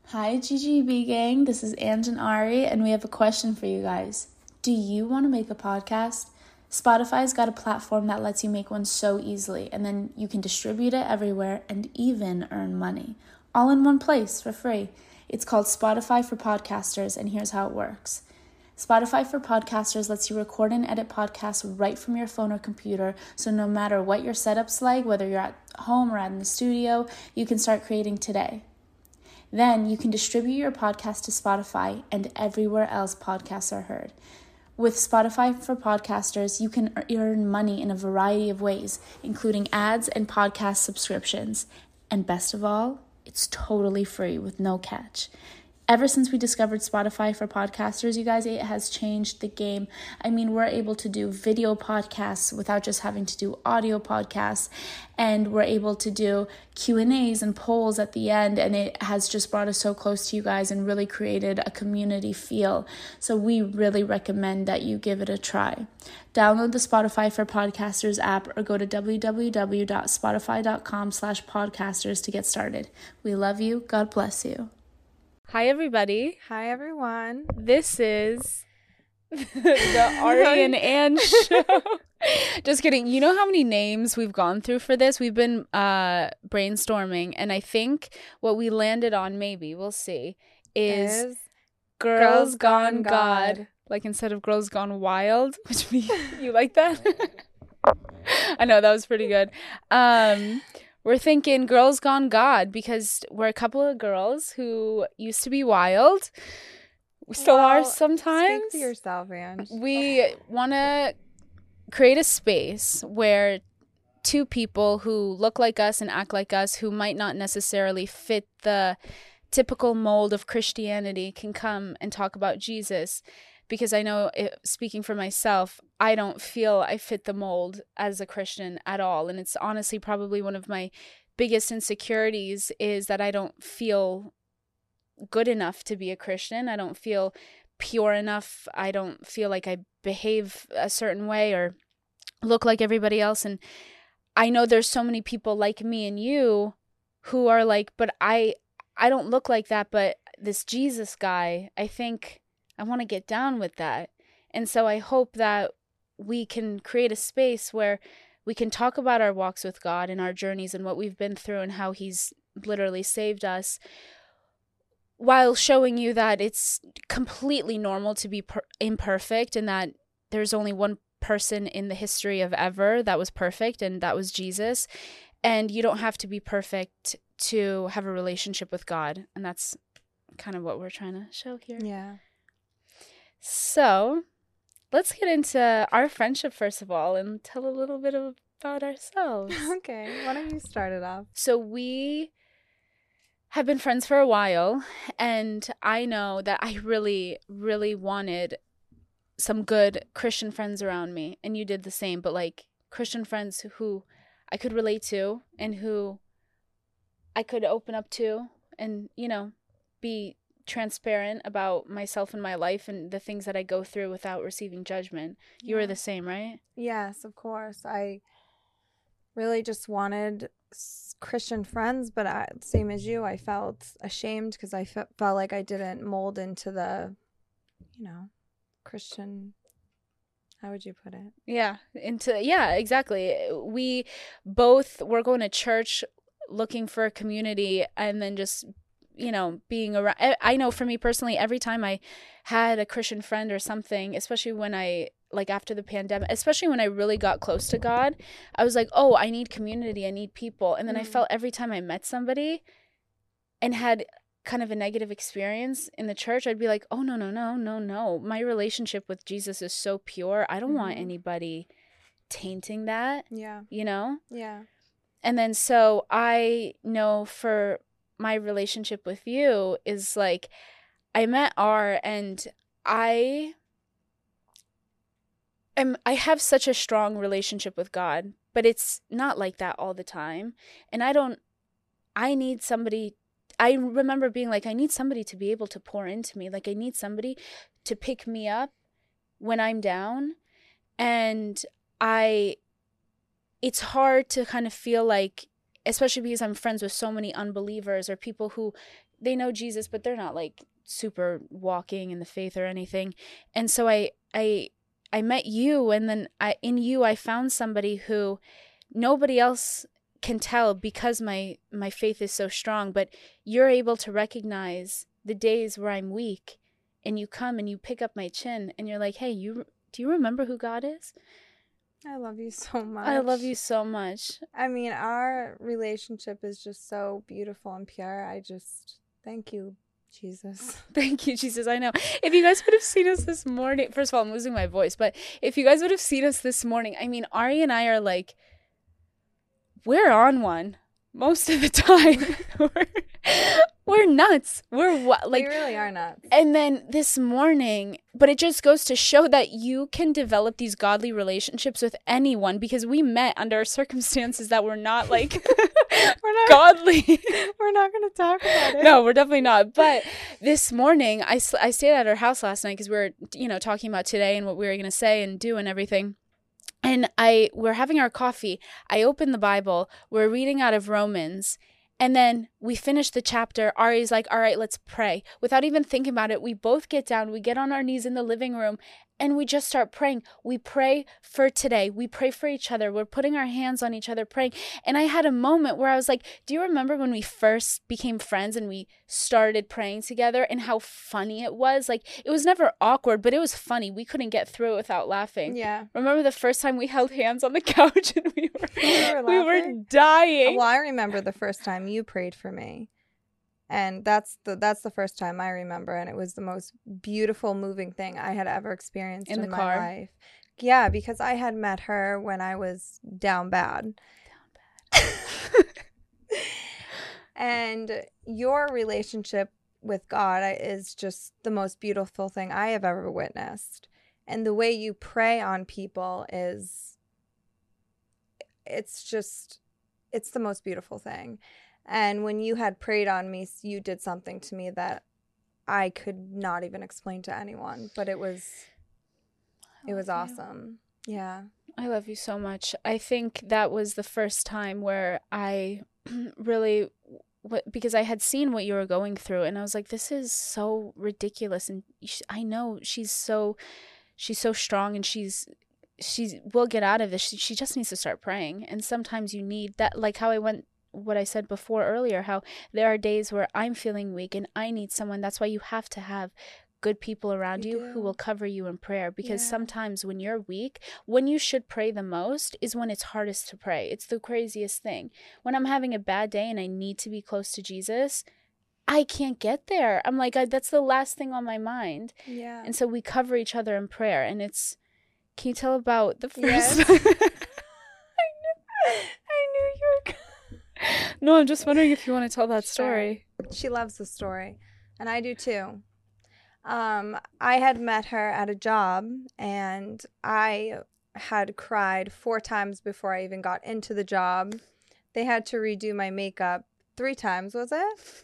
Hi GGB gang, this is Ange and Ari, and we have a question for you guys. Do you want to make a podcast? Spotify's got a platform that lets you make one so easily, and then you can distribute it everywhere and even earn money. All in one place for free. It's called Spotify for Podcasters, and here's how it works. Spotify for Podcasters lets you record and edit podcasts right from your phone or computer, so no matter what your setup's like, whether you're at home or in the studio, you can start creating today. Then you can distribute your podcast to Spotify and everywhere else podcasts are heard. With Spotify for Podcasters, you can earn money in a variety of ways, including ads and podcast subscriptions. And best of all, it's totally free with no catch. Ever since we discovered Spotify for Podcasters, you guys, it has changed the game. I mean, we're able to do video podcasts without just having to do audio podcasts. And we're able to do Q&As and polls at the end. And it has just brought us so close to you guys and really created a community feel. So we really recommend that you give it a try. Download the Spotify for Podcasters app or go to www.spotify.com/podcasters to get started. We love you. God bless you. Hi, everybody. Hi, everyone. This is the Ari and Ange show. Just kidding. You know how many names we've gone through for this? We've been brainstorming, and I think what we landed on, maybe, we'll see, is Girls Gone God. Like instead of Girls Gone Wild, which means, you like that? I know, that was pretty good. We're thinking Girls Gone God because we're a couple of girls who used to be wild. We still are sometimes. Speak for yourself, Ange. We want to create a space where two people who look like us and act like us, who might not necessarily fit the typical mold of Christianity, can come and talk about Jesus. Because I know, speaking for myself, I don't feel I fit the mold as a Christian at all. And it's honestly probably one of my biggest insecurities is that I don't feel good enough to be a Christian. I don't feel pure enough. I don't feel like I behave a certain way or look like everybody else. And I know there's so many people like me and you who are like, but I don't look like that. But this Jesus guy, I think I want to get down with that. And so I hope that we can create a space where we can talk about our walks with God and our journeys and what we've been through and how he's literally saved us, while showing you that it's completely normal to be imperfect and that there's only one person in the history of ever that was perfect, and that was Jesus. And you don't have to be perfect to have a relationship with God. And that's kind of what we're trying to show here. Yeah. So let's get into our friendship first of all and tell a little bit about ourselves. Okay. Why don't you start it off? So we have been friends for a while, and I know that I really, really wanted some good Christian friends around me, and you did the same, but like Christian friends who I could relate to and who I could open up to and, you know, be transparent about myself and my life and the things that I go through without receiving judgment. You were the same, right? Yes, of course. I really just wanted Christian friends, but same as you, I felt ashamed because I felt like I didn't mold into the, Christian. How would you put it? Yeah, exactly. We both were going to church looking for a community, and then just being around. I know for me personally, every time I had a Christian friend or something, especially when after the pandemic, especially when I really got close to God, I was like, oh, I need community, I need people. And then I felt every time I met somebody and had kind of a negative experience in the church, I'd be like, oh, no. My relationship with Jesus is so pure. I don't want anybody tainting that. Yeah. Yeah. And then so I know for my relationship with you is like, I met R, and I have such a strong relationship with God, but it's not like that all the time. And I need somebody. I remember being like, I need somebody to be able to pour into me. Like, I need somebody to pick me up when I'm down. And it's hard to kind of feel like, especially because I'm friends with so many unbelievers or people who they know Jesus, but they're not like super walking in the faith or anything. And so I met you, and then in you I found somebody who nobody else can tell because my faith is so strong, but you're able to recognize the days where I'm weak, and you come and you pick up my chin and you're like, hey, do you remember who God is? I love you so much. I love you so much. I mean, our relationship is just so beautiful and pure. I just thank you, Jesus. Thank you, Jesus. I know. If you guys would have seen us this morning, first of all, I'm losing my voice, but if you guys would have seen us this morning, I mean, Ari and I are like, we're on one most of the time. We're nuts. We're like, we really are nuts. And then this morning, but it just goes to show that you can develop these godly relationships with anyone, because we met under circumstances that were not like we're not godly. We're not going to talk about it. No, we're definitely not. But this morning, I stayed at her house last night because we were, talking about today and what we were going to say and do and everything. And we're having our coffee. I opened the Bible. We're reading out of Romans. And then we finish the chapter. Ari's like, all right, let's pray. Without even thinking about it, we both get down. We get on our knees in the living room and we just start praying. We pray for today. We pray for each other. We're putting our hands on each other, praying. And I had a moment where I was like, do you remember when we first became friends and we started praying together and how funny it was? Like, it was never awkward, but it was funny. We couldn't get through it without laughing. Yeah. Remember the first time we held hands on the couch and we were dying? Well, I remember the first time you prayed for me. And that's the first time I remember, and it was the most beautiful, moving thing I had ever experienced in my life. Yeah, because I had met her when I was down bad. And your relationship with God is just the most beautiful thing I have ever witnessed. And the way you pray on people it's the most beautiful thing. And when you had prayed on me, you did something to me that I could not even explain to anyone. But it was awesome. Yeah. I love you so much. I think that was the first time where I really, because I had seen what you were going through, and I was like, this is so ridiculous. And I know she's so strong, and she will get out of this. She just needs to start praying. And sometimes you need that, like how what I said before earlier, how there are days where I'm feeling weak and I need someone. That's why you have to have good people around you who will cover you in prayer, because sometimes when you're weak, when you should pray the most is when it's hardest to pray. It's the craziest thing. When I'm having a bad day and I need to be close to Jesus, I can't get there. I'm like, that's the last thing on my mind. Yeah. And so we cover each other in prayer. And can you tell about the first? Yes. I knew you were. No, I'm just wondering if you want to tell that story. She loves the story, and I do too. I had met her at a job, and I had cried 4 times before I even got into the job. They had to redo my makeup 3 times, was it?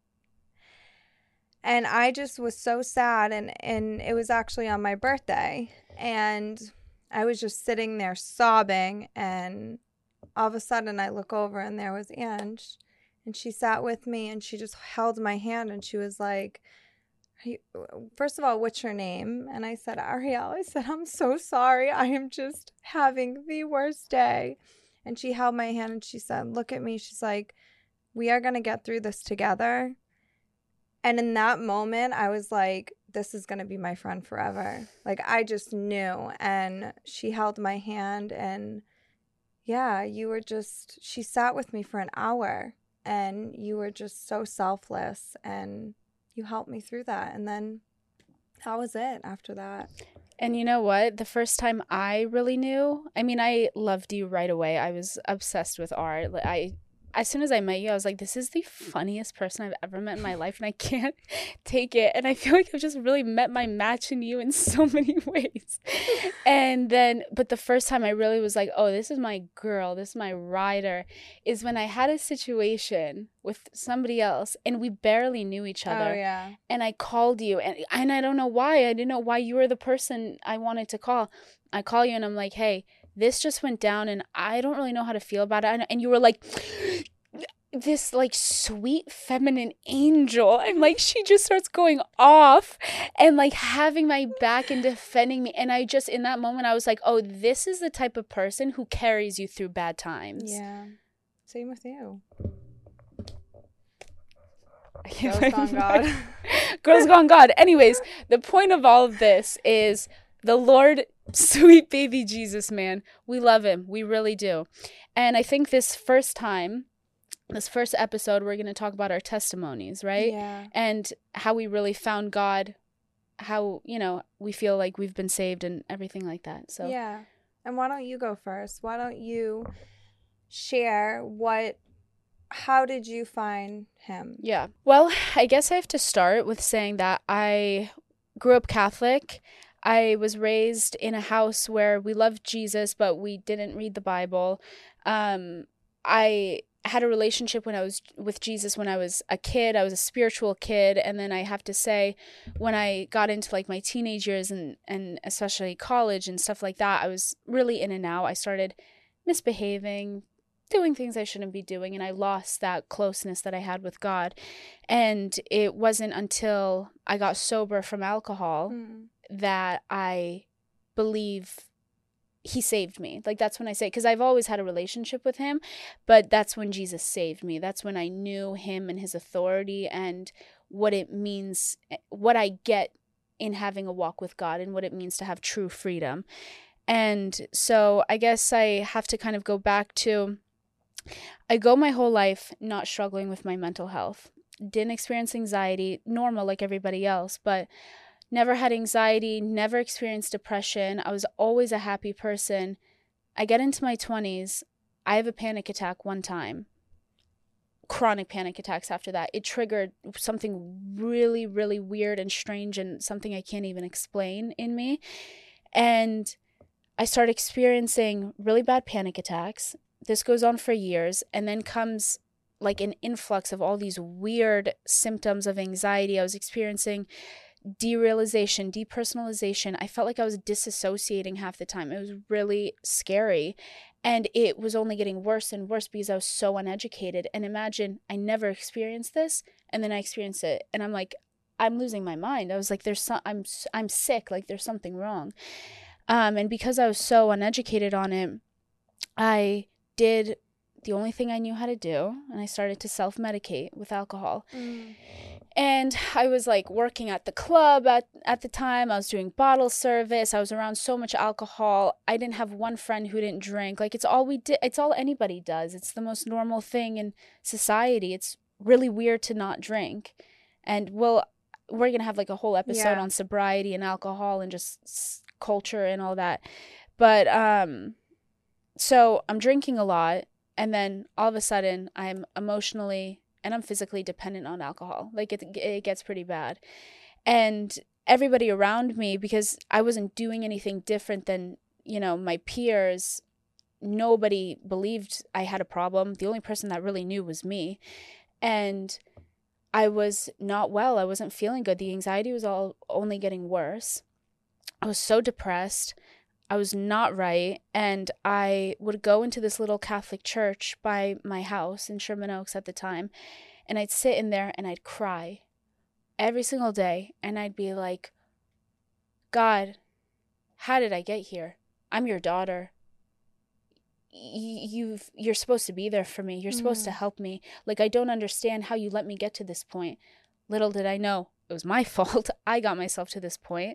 And I just was so sad, and it was actually on my birthday, and I was just sitting there sobbing, and all of a sudden I look over and there was Ange, and she sat with me and she just held my hand and she was like, first of all, what's your name? And I said, Ariel. I said, I'm so sorry. I am just having the worst day. And she held my hand and she said, look at me. She's like, we are going to get through this together. And in that moment, I was like, this is going to be my friend forever. Like, I just knew. And she held my hand, and yeah, she sat with me for an hour, and you were just so selfless, and you helped me through that. And then that was it after that. And you know what? The first time I really knew, I mean, I loved you right away. I was obsessed with art. As soon as I met you, I was like, this is the funniest person I've ever met in my life, and I can't take it. And I feel like I've just really met my match in you in so many ways. And then, but the first time I really was like, oh, this is my girl, this is my rider, is when I had a situation with somebody else, and we barely knew each other. Oh, yeah. And I called you, and I don't know why. I didn't know why you were the person I wanted to call. I call you, and I'm like, hey, this just went down and I don't really know how to feel about it. And you were like, this like sweet feminine angel, and like she just starts going off and like having my back and defending me. And I just, in that moment, I was like, oh, this is the type of person who carries you through bad times. Yeah. Same with you. Girls Gone God. Girls Gone God. Anyways, the point of all of this is the Lord, sweet baby Jesus, man. We love him. We really do. And I think this first episode, we're going to talk about our testimonies, right? Yeah. And how we really found God, how, you know, we feel like we've been saved and everything like that. So yeah. And why don't you go first? Why don't you share how did you find him? Yeah. Well, I guess I have to start with saying that I grew up Catholic. I was raised in a house where we loved Jesus, but we didn't read the Bible. I had a relationship with Jesus when I was a kid. I was a spiritual kid. And then I have to say, when I got into like my teenage years and especially college and stuff like that, I was really in and out. I started misbehaving, doing things I shouldn't be doing, and I lost that closeness that I had with God. And it wasn't until I got sober from alcohol that I believe he saved me. Like, that's when I say, because I've always had a relationship with him, but that's when Jesus saved me. That's when I knew him and his authority and what it means, what I get in having a walk with God and what it means to have true freedom. And so I guess I have to kind of go back to, I go my whole life not struggling with my mental health. Didn't experience anxiety, normal like everybody else, but never had anxiety, never experienced depression. I was always a happy person. I get into my 20s. I have a panic attack one time. Chronic panic attacks after that. It triggered something really, really weird and strange and something I can't even explain in me. And I start experiencing really bad panic attacks. This goes on for years, and then comes like an influx of all these weird symptoms of anxiety. I was experiencing derealization, depersonalization. I felt like I was disassociating half the time. It was really scary. And it was only getting worse and worse because I was so uneducated. And imagine, I never experienced this, and then I experienced it. And I'm like, I'm losing my mind. I was like, I'm sick. Like, there's something wrong. And because I was so uneducated on it, I did the only thing I knew how to do, and I started to self-medicate with alcohol. And I was like working at the club at the time. I was doing bottle service. I was around so much alcohol. I didn't have one friend who didn't drink. Like, it's all we did. It's all anybody does. It's the most normal thing in society. It's really weird to not drink. And we're going to have like a whole episode on sobriety and alcohol and just culture and all that. But so I'm drinking a lot. And then all of a sudden I'm emotionally and I'm physically dependent on alcohol. Like, it gets pretty bad. And everybody around me, because I wasn't doing anything different than, you know, my peers, nobody believed I had a problem. The only person that really knew was me. And I was not well. I wasn't feeling good. The anxiety was only getting worse. I was so depressed. I was not right. And I would go into this little Catholic church by my house in Sherman Oaks at the time. And I'd sit in there and I'd cry every single day. And I'd be like, God, how did I get here? I'm your daughter. You're supposed to be there for me. You're supposed to help me. Like, I don't understand how you let me get to this point. Little did I know it was my fault. I got myself to this point.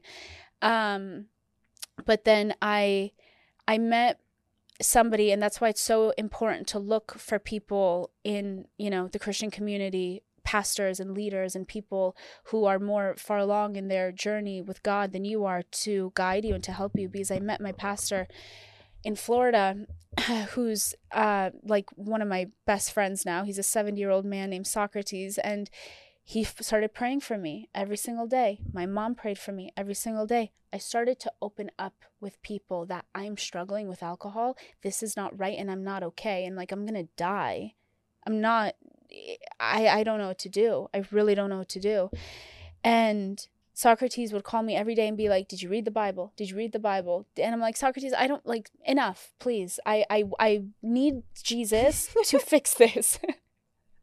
But then I met somebody, and that's why it's so important to look for people in, you know, the Christian community, pastors and leaders and people who are more far along in their journey with God than you are, to guide you and to help you. Because I met my pastor in Florida, who's like one of my best friends now. He's a 70-year-old man named Socrates, and he started praying for me every single day. My mom prayed for me every single day. I started to open up with people that I'm struggling with alcohol. This is not right, and I'm not okay. And like, I'm going to die. I don't know what to do. I really don't know what to do. And Socrates would call me every day and be like, did you read the Bible? Did you read the Bible? And I'm like, Socrates, I don't, like, enough, please. I need Jesus to fix this.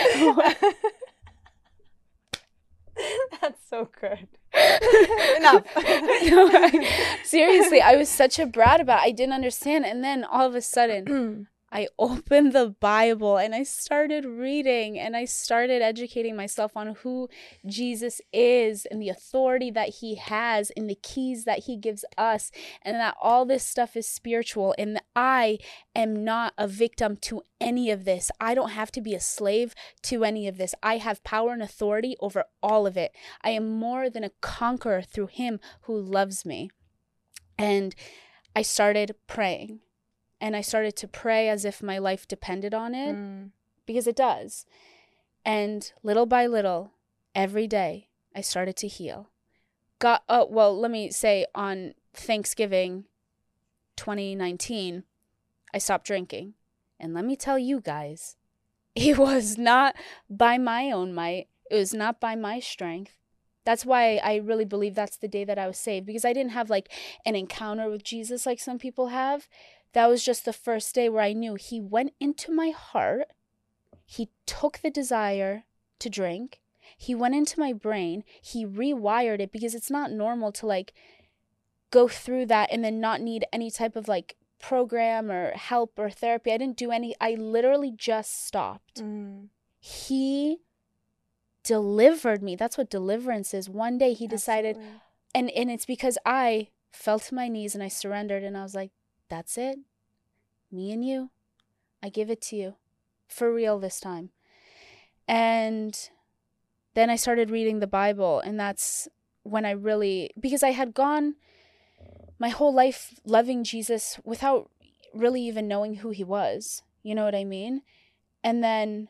That's so good. Enough. No, seriously, I was such a brat about it. I didn't understand. And then all of a sudden, I opened the Bible and I started reading and I started educating myself on who Jesus is and the authority that he has and the keys that he gives us, and that all this stuff is spiritual, and that I am not a victim to any of this. I don't have to be a slave to any of this. I have power and authority over all of it. I am more than a conqueror through him who loves me. And I started praying. And I started to pray as if my life depended on it, because it does. And little by little, every day, I started to heal. Let me say, on Thanksgiving 2019, I stopped drinking. And let me tell you guys, it was not by my own might. It was not by my strength. That's why I really believe that's the day that I was saved, because I didn't have like an encounter with Jesus like some people have. That was just the first day where I knew he went into my heart. He took the desire to drink. He went into my brain. He rewired it, because it's not normal to like go through that and then not need any type of like program or help or therapy. I didn't do any. I literally just stopped. He delivered me. That's what deliverance is. One day he decided, and it's because I fell to my knees and I surrendered, and I was like, that's it. Me and you. I give it to you. For real this time. And then I started reading the Bible, and that's when I really, because I had gone my whole life loving Jesus without really even knowing who he was. You know what I mean? And then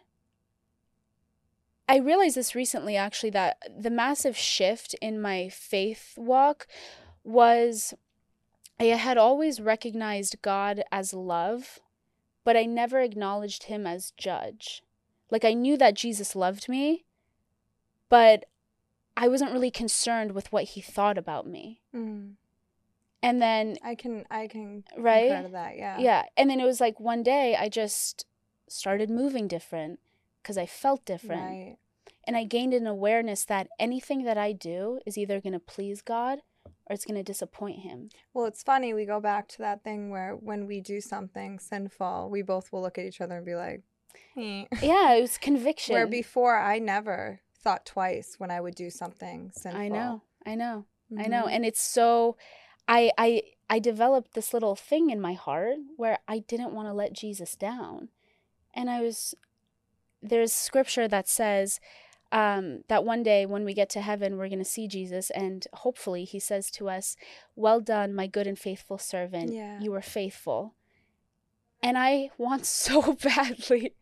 I realized this recently, actually, that the massive shift in my faith walk was, I had always recognized God as love, but I never acknowledged him as judge. Like, I knew that Jesus loved me, but I wasn't really concerned with what he thought about me. And then I can right? concur to that, yeah. Yeah. And then it was like one day I just started moving different because I felt different. Right. And I gained an awareness that anything that I do is either going to please God or it's going to disappoint him. Well, it's funny. We go back to that thing where when we do something sinful, we both will look at each other and be like, Yeah, it was conviction. Where before I never thought twice when I would do something sinful. I know. And it's so, I developed this little thing in my heart where I didn't want to let Jesus down. And there's scripture that says, that one day when we get to heaven, we're going to see Jesus, and hopefully he says to us, well done, my good and faithful servant. Yeah. You were faithful. And I want so badly,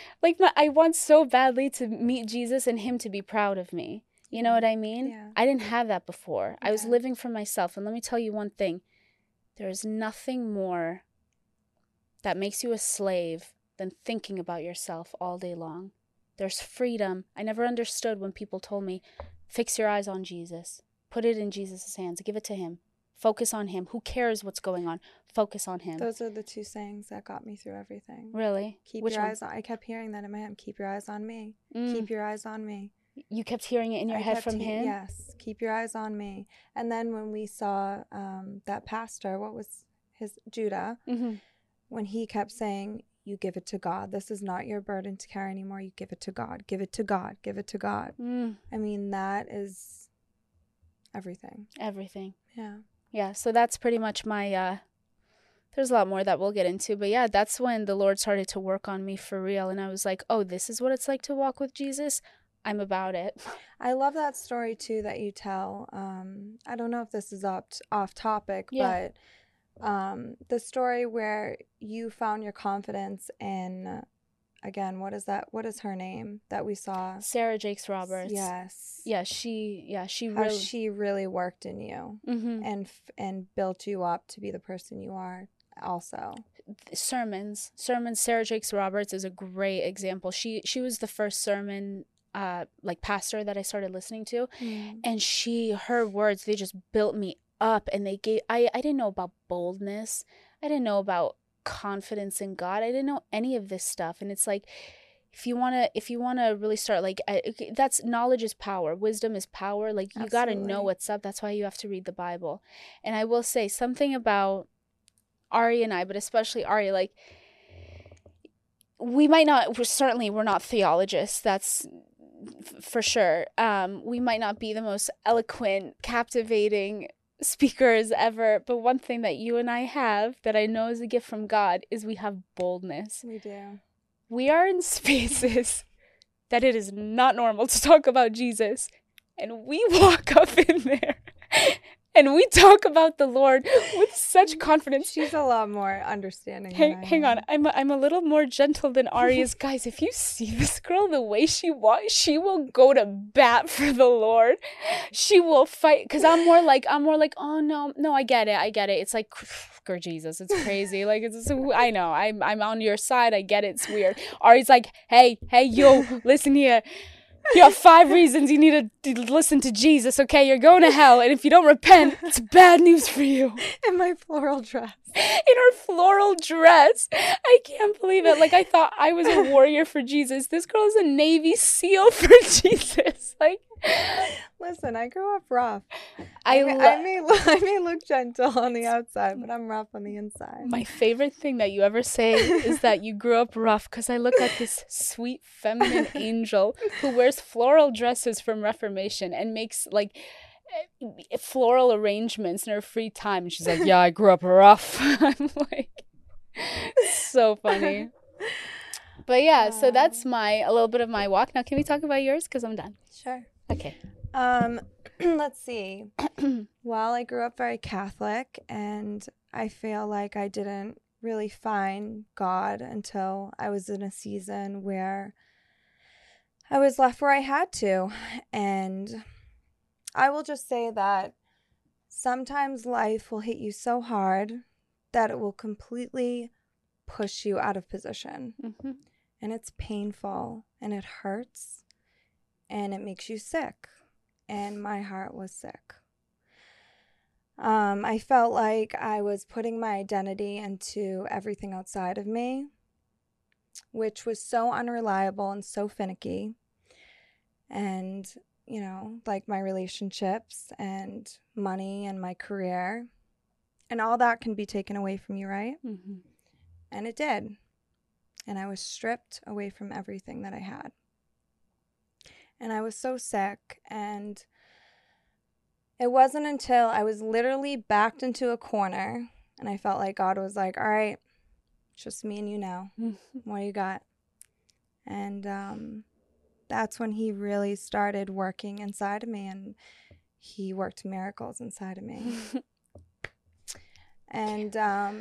I want so badly to meet Jesus and him to be proud of me. You know what I mean? Yeah. I didn't have that before. Yeah. I was living for myself. And let me tell you one thing. There is nothing more that makes you a slave than thinking about yourself all day long. There's freedom. I never understood when people told me, fix your eyes on Jesus. Put it in Jesus' hands. Give it to him. Focus on him. Who cares what's going on? Focus on him. Those are the two sayings that got me through everything. Really? Keep your eyes on. I kept hearing that in my head. Keep your eyes on me. Keep your eyes on me. You kept hearing it in your head from him? Yes. Keep your eyes on me. And then when we saw that pastor, what was his, Judah, when he kept saying, you give it to God. This is not your burden to carry anymore. You give it to God. Give it to God. Give it to God. I mean, that is everything. Everything. Yeah. Yeah. So that's pretty much my, there's a lot more that we'll get into. But yeah, that's when the Lord started to work on me for real. And I was like, oh, this is what it's like to walk with Jesus. I'm about it. I love that story too that you tell. I don't know if this is off topic, but the story where you found your confidence in, again, what is her name that we saw? Sarah Jakes Roberts. Yes. Yeah, she How really, she really worked in you and built you up to be the person you are also. Sermons. Sarah Jakes Roberts is a great example. She was the first sermon pastor that I started listening to, and her words, they just built me up, and they gave, I didn't know about boldness. I didn't know about confidence in God. I didn't know any of this stuff. And it's like, if you want to really start, like, that's knowledge is power, wisdom is power. Like, you got to know what's up. That's why you have to read the Bible. And I will say something about Ari and I, but especially Ari, like, we're not theologists. That's for sure. We might not be the most eloquent, captivating speakers ever, but one thing that you and I have that I know is a gift from God is we have boldness. We do. We are in spaces that it is not normal to talk about Jesus, and we walk up in there and we talk about the Lord with such confidence. She's a lot more understanding. Hang on. I'm a little more gentle than Ari is. Guys, if you see this girl, the way she walks, she will go to bat for the Lord. She will fight. Because I'm more like, oh, no, I get it. It's like, or Jesus, it's crazy. Like, I know, I'm on your side. I get it. It's weird. Ari's like, hey, yo, listen here. You have 5 reasons you need to listen to Jesus, okay? You're going to hell, and if you don't repent, it's bad news for you. In my floral dress. In her floral dress. I can't believe it. Like, I thought I was a warrior for Jesus. This girl is a Navy SEAL for Jesus. Like, listen, I grew up rough. I may look gentle on the outside, but I'm rough on the inside. My favorite thing that you ever say is that you grew up rough, because I look at this sweet feminine angel who wears floral dresses from Reformation and makes like floral arrangements in her free time, and she's like, yeah, I grew up rough. I'm like, so funny. But yeah, so that's a little bit of my walk. Now, can we talk about yours? Because I'm done. Sure. Okay. Let's see. Well, I grew up very Catholic, and I feel like I didn't really find God until I was in a season where I was left where I had to. And I will just say that sometimes life will hit you so hard that it will completely push you out of position. Mm-hmm. And it's painful, and it hurts, and it makes you sick. And my heart was sick. I felt like I was putting my identity into everything outside of me, which was so unreliable and so finicky. And, like my relationships and money and my career. And all that can be taken away from you, right? Mm-hmm. And it did. And I was stripped away from everything that I had. And I was so sick, and it wasn't until I was literally backed into a corner and I felt like God was like, all right, it's just me and you now. What do you got? And that's when he really started working inside of me, and he worked miracles inside of me. And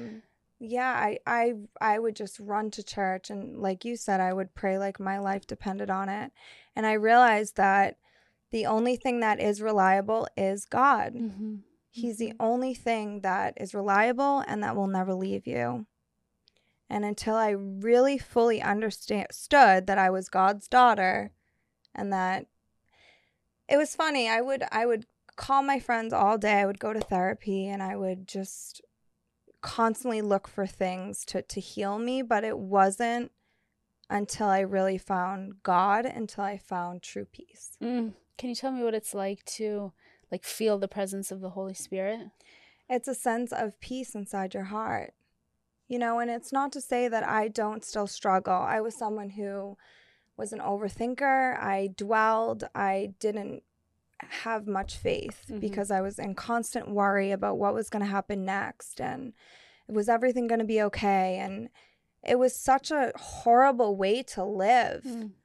I would just run to church, and like you said, I would pray like my life depended on it. And I realized that the only thing that is reliable is God. Mm-hmm. He's the only thing that is reliable and that will never leave you. And until I really fully understood that I was God's daughter, and that it was funny, I would call my friends all day. I would go to therapy, and I would just constantly look for things to heal me, but it wasn't until I really found God, until I found true peace. Can you tell me what it's like to feel the presence of the Holy Spirit? It's a sense of peace inside your heart, and it's not to say that I don't still struggle. I was someone who was an overthinker. I dwelled. I didn't have much faith because I was in constant worry about what was going to happen next, and was everything going to be okay? And it was such a horrible way to live.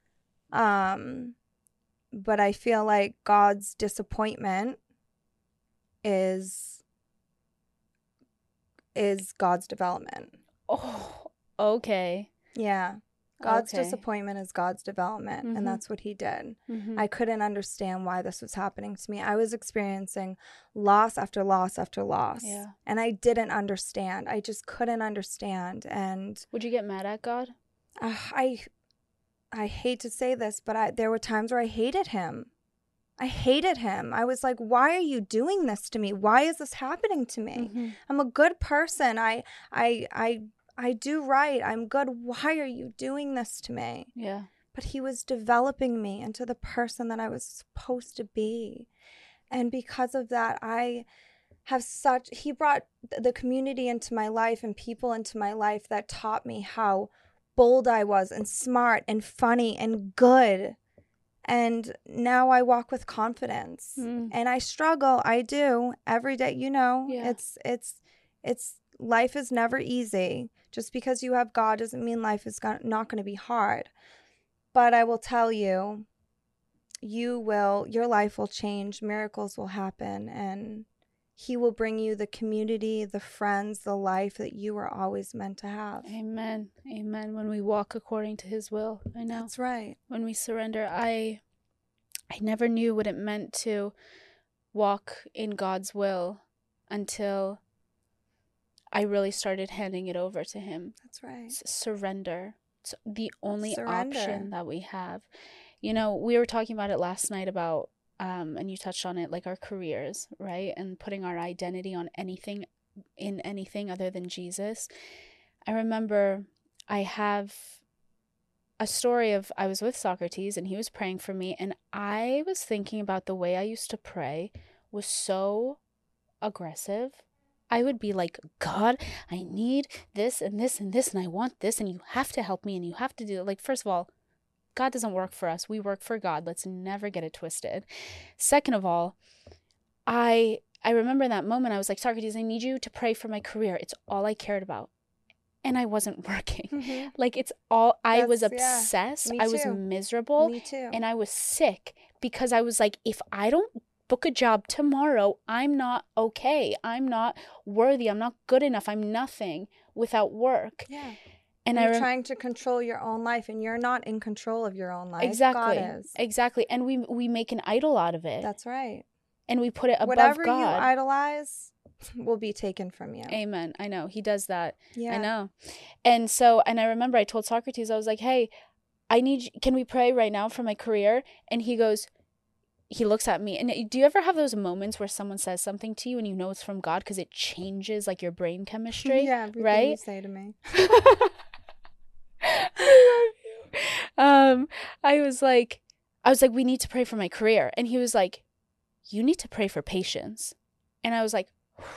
But I feel like God's disappointment is God's development. Oh, okay. Yeah. God's disappointment is God's development, and that's what he did. I couldn't understand why this was happening to me. I was experiencing loss after loss after loss, and I didn't understand. I just couldn't understand. And would you get mad at God? I hate to say this, but there were times where I hated him. I hated him. I was like, why are you doing this to me? Why is this happening to me? I'm a good person. I do right. I'm good. Why are you doing this to me? Yeah. but he was developing me into the person that I was supposed to be. And because of that, he brought the community into my life and people into my life that taught me how bold I was and smart and funny and good. And now I walk with confidence. And I struggle. I do every day. Yeah. It's life is never easy. Just because you have God doesn't mean life is not going to be hard. But I will tell you, your life will change. Miracles will happen. And he will bring you the community, the friends, the life that you were always meant to have. Amen. Amen. When we walk according to his will. I know. That's right. When we surrender, I never knew what it meant to walk in God's will until I really started handing it over to him. That's right. Surrender. It's the only option that we have. We were talking about it last night about, and you touched on it, like our careers, right? And putting our identity on anything other than Jesus. I remember I have a story of, I was with Socrates and he was praying for me, and I was thinking about the way I used to pray was so aggressive. I would be like, God, I need this and this and this, and I want this, and you have to help me, and you have to do it. Like, first of all, God doesn't work for us. We work for God. Let's never get it twisted. Second of all, I remember that moment. I was like, Socrates, I need you to pray for my career. It's all I cared about. And I wasn't working. Mm-hmm. Like, it's all, I was obsessed. I was miserable. Me too. And I was sick because I was like, if I don't book a job tomorrow, I'm not okay. I'm not worthy. I'm not good enough. I'm nothing without work. Yeah. And you're trying to control your own life, and you're not in control of your own life. Exactly. God is. Exactly. And we make an idol out of it. That's right. And we put it above Whatever God. Whatever you idolize will be taken from you. Amen. I know. He does that. Yeah. I know. And I remember I told Socrates, I was like, hey, can we pray right now for my career? And he looks at me. And do you ever have those moments where someone says something to you and you know it's from God because it changes like your brain chemistry? Yeah, everything right? you say to me. I love you. I was like, we need to pray for my career. And he was like, you need to pray for patience. And I was like,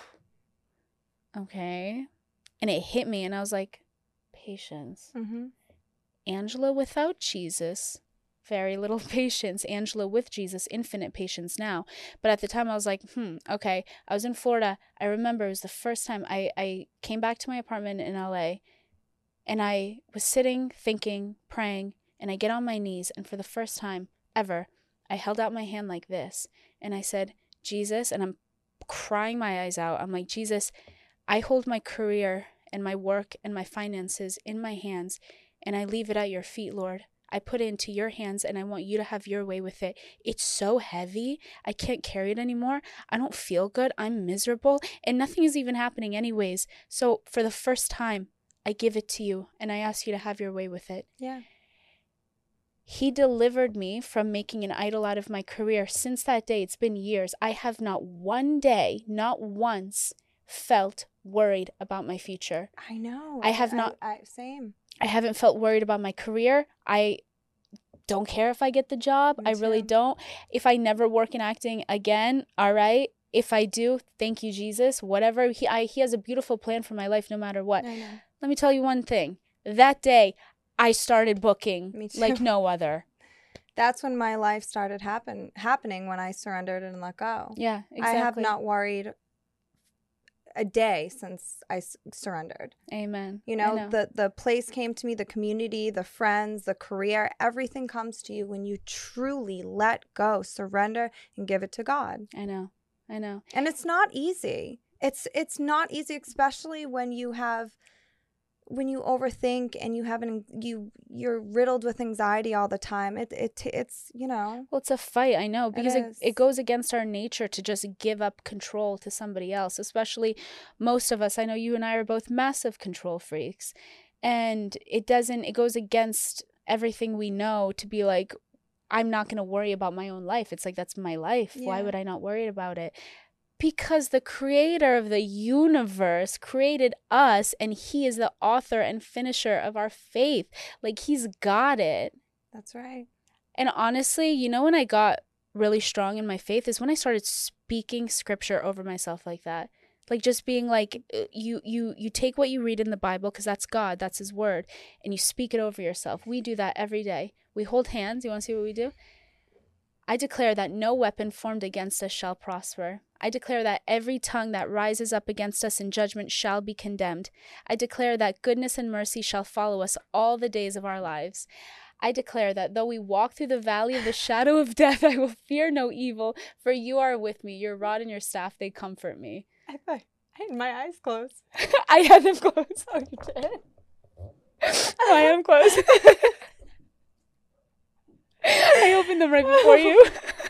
okay. And it hit me, and I was like, patience. Mm-hmm. Angela without Jesus, very little patience. Angela with Jesus, infinite patience now. But at the time I was like, okay. I was in Florida. I remember it was the first time I came back to my apartment in LA, and I was sitting, thinking, praying, and I get on my knees, and for the first time ever, I held out my hand like this, and I said, Jesus, and I'm crying my eyes out. I'm like, Jesus, I hold my career and my work and my finances in my hands, and I leave it at your feet, Lord. I put it into your hands, and I want you to have your way with it. It's so heavy. I can't carry it anymore. I don't feel good. I'm miserable, and nothing is even happening anyways. So for the first time, I give it to you, and I ask you to have your way with it. Yeah. He delivered me from making an idol out of my career. Since that day, it's been years. I have not one day, not once, felt worried about my future. I know. I have not. Same. I haven't felt worried about my career. I don't care if I get the job. I really don't. If I never work in acting again, all right. If I do, thank you, Jesus. Whatever. He has a beautiful plan for my life no matter what. I know. Let me tell you one thing. That day, I started booking like no other. That's when my life started happening when I surrendered and let go. Yeah, exactly. I have not worried a day since I surrendered. Amen. You know, the place came to me, the community, the friends, the career, everything comes to you when you truly let go, surrender, and give it to God. I know. And it's not easy. It's not easy, especially when you overthink and you're riddled with anxiety all the time. It's Well, it's a fight, I know, because it goes against our nature to just give up control to somebody else, especially most of us. I know you and I are both massive control freaks, and it goes against everything we know to be like, I'm not going to worry about my own life. It's like, that's my life. Yeah. Why would I not worry about it? Because the creator of the universe created us, and he is the author and finisher of our faith. Like, he's got it. That's right. And honestly, you know, when I got really strong in my faith is when I started speaking scripture over myself like that. Like just being like, you take what you read in the Bible, because that's God, that's his word, and you speak it over yourself. We do that every day. We hold hands. You want to see what we do? I declare that no weapon formed against us shall prosper. I declare that every tongue that rises up against us in judgment shall be condemned. I declare that goodness and mercy shall follow us all the days of our lives. I declare that though we walk through the valley of the shadow of death, I will fear no evil, for you are with me. Your rod and your staff, they comfort me. I thought I had my eyes closed. I had them closed. Oh, you did? Oh, I had them closed. I opened them right before you.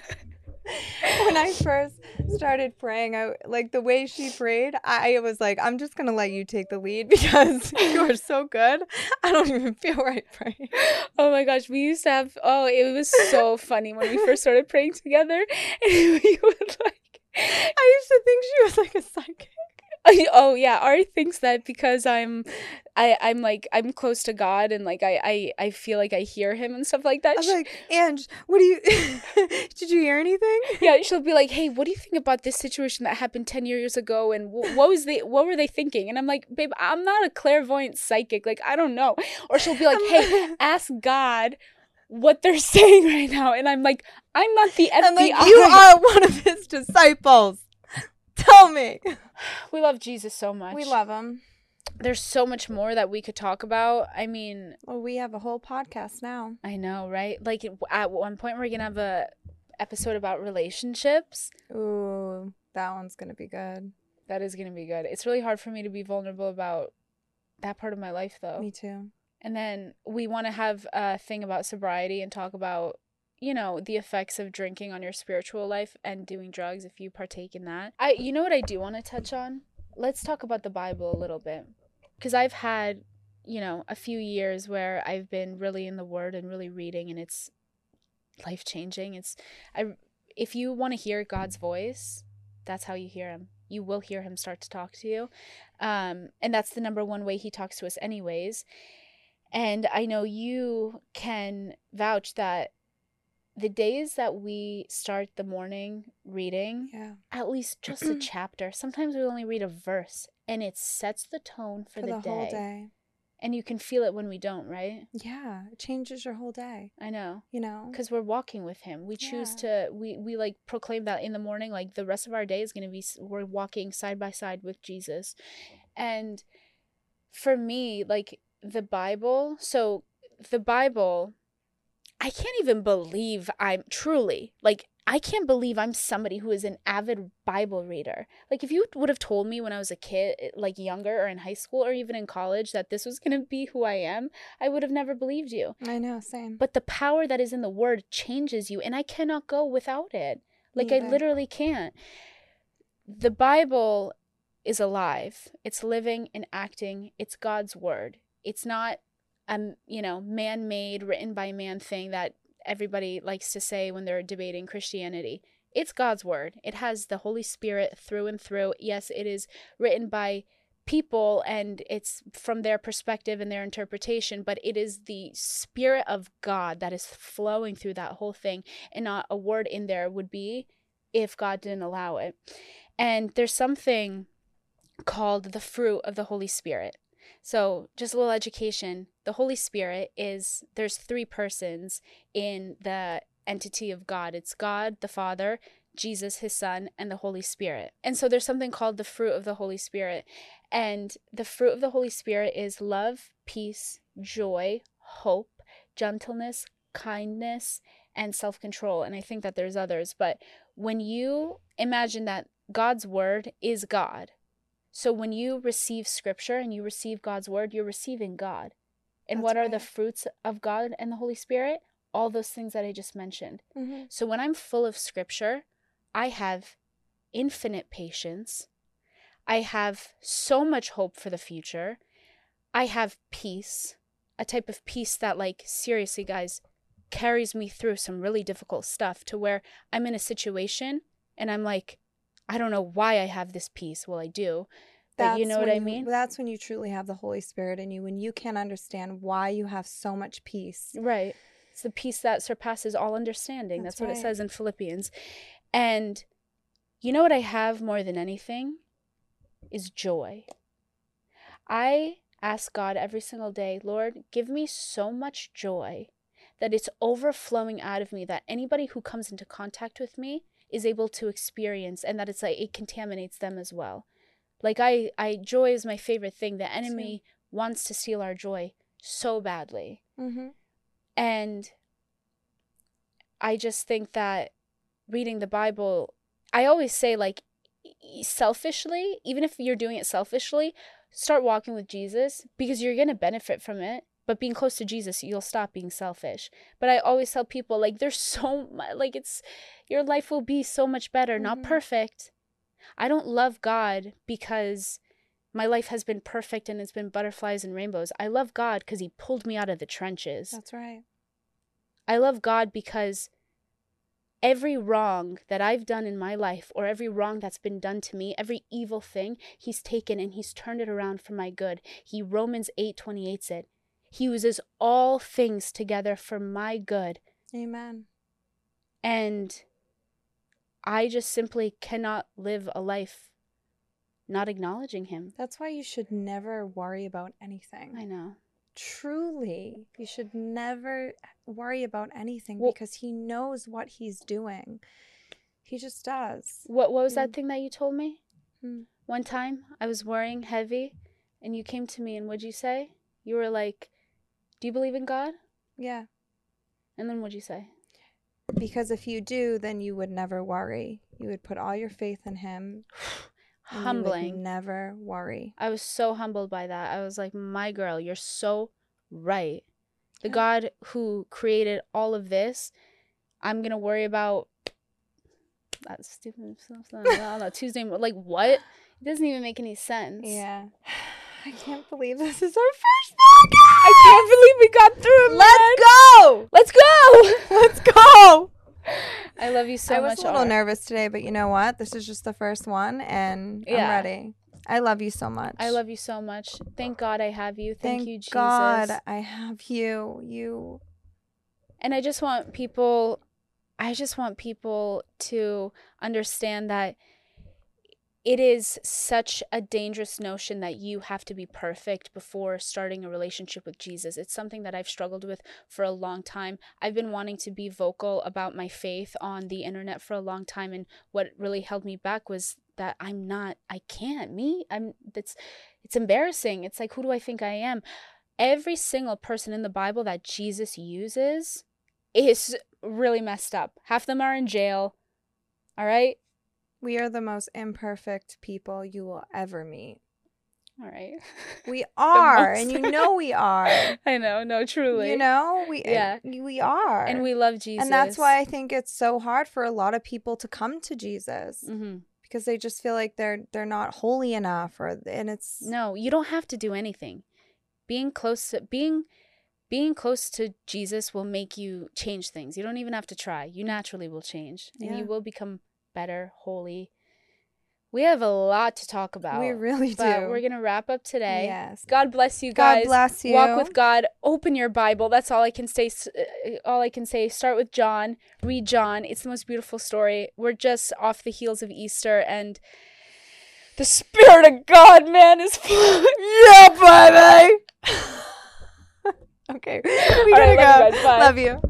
When I first started praying, like the way she prayed, I was like, I'm just gonna let you take the lead because you are so good. I don't even feel right praying. Oh my gosh, we used to have, it was so funny when we first started praying together. And we would like, I used to think she was like a psychic. Oh yeah, Ari thinks that because I'm close to God, and like I feel like I hear him and stuff like that. I was like, Ange, what do you did you hear anything? Yeah, she'll be like, hey, what do you think about this situation that happened 10 years ago, and what were they thinking? And I'm like, babe, I'm not a clairvoyant psychic, like I don't know. Or she'll be like, hey, ask God what they're saying right now, and I'm like, I'm not the FBI. I'm like, you are one of his disciples. Tell me. We love Jesus so much. We love him. There's so much more that we could talk about. I mean, well, we have a whole podcast now. I know, right? Like at one point we're gonna have a episode about relationships. Ooh, that one's gonna be good. That is gonna be good. It's really hard for me to be vulnerable about that part of my life, though. Me too. And then we want to have a thing about sobriety and talk about, you know, the effects of drinking on your spiritual life and doing drugs if you partake in that. You know what I do want to touch on? Let's talk about the Bible a little bit. Because I've had, you know, a few years where I've been really in the Word and really reading, and it's life-changing. If you want to hear God's voice, that's how you hear him. You will hear him start to talk to you. And that's the number one way he talks to us anyways. And I know you can vouch that the days that we start the morning reading, at least just a chapter, sometimes we only read a verse, and it sets the tone for the day. Whole day. And you can feel it when we don't, right? Yeah, it changes your whole day. I know. You know? Because we're walking with him. We choose to, we like proclaim that in the morning, like the rest of our day is going to be, we're walking side by side with Jesus. And for me, like the Bible, I can't even believe I can't believe I'm somebody who is an avid Bible reader. Like if you would have told me when I was a kid, like younger or in high school or even in college, that this was going to be who I am, I would have never believed you. I know, same. But the power that is in the Word changes you, and I cannot go without it. Like I literally can't. The Bible is alive. It's living and acting. It's God's Word. It's not man-made, written by man thing that everybody likes to say when they're debating Christianity. It's God's Word. It has the Holy Spirit through and through. Yes, it is written by people and it's from their perspective and their interpretation, but it is the Spirit of God that is flowing through that whole thing, and not a word in there would be if God didn't allow it. And there's something called the fruit of the Holy Spirit. So just a little education. The Holy Spirit there's three persons in the entity of God. It's God, the Father, Jesus, his Son, and the Holy Spirit. And so there's something called the fruit of the Holy Spirit. And the fruit of the Holy Spirit is love, peace, joy, hope, gentleness, kindness, and self-control. And I think that there's others. But when you imagine that God's word is God, so when you receive scripture and you receive God's word, you're receiving God. And what are the fruits of God and the Holy Spirit? All those things that I just mentioned. Mm-hmm. So when I'm full of scripture, I have infinite patience. I have so much hope for the future. I have peace, a type of peace that, like, seriously, guys, carries me through some really difficult stuff, to where I'm in a situation and I'm like, I don't know why I have this peace. Well, I do. But you know what I mean? That's when you truly have the Holy Spirit in you, when you can't understand why you have so much peace. Right. It's the peace that surpasses all understanding. That's what it says in Philippians. And you know what I have more than anything is joy. I ask God every single day, Lord, give me so much joy that it's overflowing out of me, that anybody who comes into contact with me is able to experience, and that it's like it contaminates them as well. Like joy is my favorite thing. The enemy wants to steal our joy so badly. Mm-hmm. And I just think that reading the Bible, I always say, like, selfishly, even if you're doing it selfishly, start walking with Jesus, because you're going to benefit from it. But being close to Jesus, you'll stop being selfish. But I always tell people, like, there's so much, like, your life will be so much better. Mm-hmm. Not perfect. I don't love God because my life has been perfect and it's been butterflies and rainbows. I love God because he pulled me out of the trenches. That's right. I love God because every wrong that I've done in my life, or every wrong that's been done to me, every evil thing, he's taken and he's turned it around for my good. Romans 8:28 said, he uses all things together for my good. Amen. And I just simply cannot live a life not acknowledging him. That's why you should never worry about anything. I know. Truly, you should never worry about anything, because he knows what he's doing. He just does. What was that thing that you told me? Hmm. One time I was worrying heavy and you came to me, and what'd you say? You were like, do you believe in God? Yeah. And then what'd you say? Because if you do, then you would never worry. You would put all your faith in him. Humbling. You would never worry. I was so humbled by that. I was like, my girl, you're so right. The God who created all of this, I'm going to worry about that stupid stuff. I don't know, Tuesday, like, what? It doesn't even make any sense. Yeah. I can't believe this is our first podcast. I can't believe we got through it, man. Let's go. Let's go. I love you so much. I was a little nervous today, but you know what? This is just the first one, and I'm ready. I love you so much. I love you so much. Thank God I have you. Thank you, Jesus. God I have you. And I just want people to understand that it is such a dangerous notion that you have to be perfect before starting a relationship with Jesus. It's something that I've struggled with for a long time. I've been wanting to be vocal about my faith on the internet for a long time, and what really held me back was that it's embarrassing. It's like, who do I think I am? Every single person in the Bible that Jesus uses is really messed up. Half of them are in jail. All right? We are the most imperfect people you will ever meet. All right. We are, and you know we are. I know, no, truly. You know, we are. And we love Jesus. And that's why I think it's so hard for a lot of people to come to Jesus. Mm-hmm. Because they just feel like they're not holy enough, and it's... No, you don't have to do anything. Being close to Jesus will make you change things. You don't even have to try. You naturally will change, and you will become better, holy. We have a lot to talk about. We really do. But we're going to wrap up today. Yes. God bless you guys. God bless you. Walk with God. Open your Bible. That's all I can say. Start with John. Read John. It's the most beautiful story. We're just off the heels of Easter, and the Spirit of God, man, is flowing. Yeah, baby. Okay. We gotta go. Love you guys. Bye. Love you.